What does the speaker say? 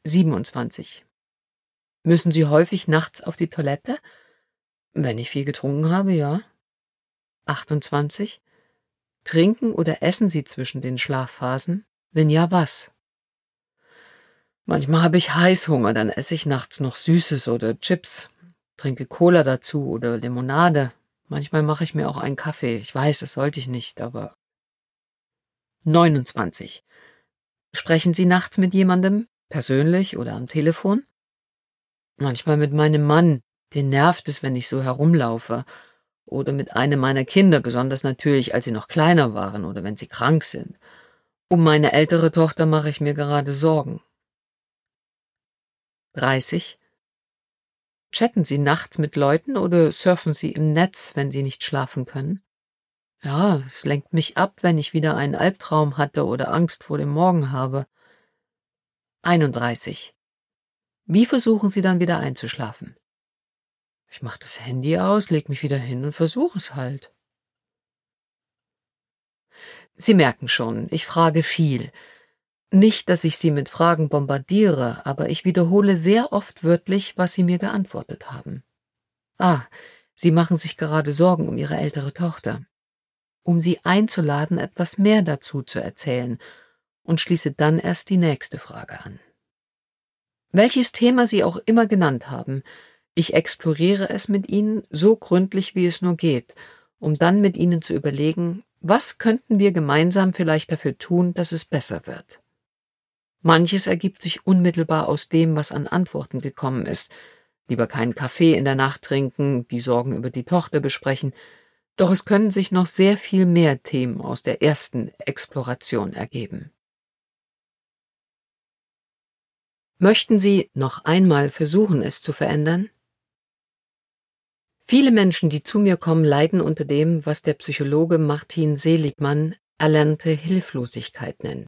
27. Müssen Sie häufig nachts auf die Toilette? Wenn ich viel getrunken habe, ja. 28. Trinken oder essen Sie zwischen den Schlafphasen? Wenn ja, was? Manchmal habe ich Heißhunger, dann esse ich nachts noch Süßes oder Chips, trinke Cola dazu oder Limonade. Manchmal mache ich mir auch einen Kaffee. Ich weiß, das sollte ich nicht, aber 29. Sprechen Sie nachts mit jemandem, persönlich oder am Telefon? Manchmal mit meinem Mann. Den nervt es, wenn ich so herumlaufe. Oder mit einem meiner Kinder, besonders natürlich, als sie noch kleiner waren oder wenn sie krank sind. Um meine ältere Tochter mache ich mir gerade Sorgen. 30. Chatten Sie nachts mit Leuten oder surfen Sie im Netz, wenn Sie nicht schlafen können? Ja, es lenkt mich ab, wenn ich wieder einen Albtraum hatte oder Angst vor dem Morgen habe. 31. Wie versuchen Sie dann wieder einzuschlafen? Ich mache das Handy aus, leg mich wieder hin und versuche es halt. Sie merken schon, ich frage viel. Nicht, dass ich Sie mit Fragen bombardiere, aber ich wiederhole sehr oft wörtlich, was Sie mir geantwortet haben. Ah, Sie machen sich gerade Sorgen um Ihre ältere Tochter. Um Sie einzuladen, etwas mehr dazu zu erzählen, und schließe dann erst die nächste Frage an. Welches Thema Sie auch immer genannt haben, ich exploriere es mit Ihnen so gründlich, wie es nur geht, um dann mit Ihnen zu überlegen, was könnten wir gemeinsam vielleicht dafür tun, dass es besser wird. Manches ergibt sich unmittelbar aus dem, was an Antworten gekommen ist. Lieber keinen Kaffee in der Nacht trinken, die Sorgen über die Tochter besprechen, doch es können sich noch sehr viel mehr Themen aus der ersten Exploration ergeben. Möchten Sie noch einmal versuchen, es zu verändern? Viele Menschen, die zu mir kommen, leiden unter dem, was der Psychologe Martin Seligmann erlernte Hilflosigkeit nennt.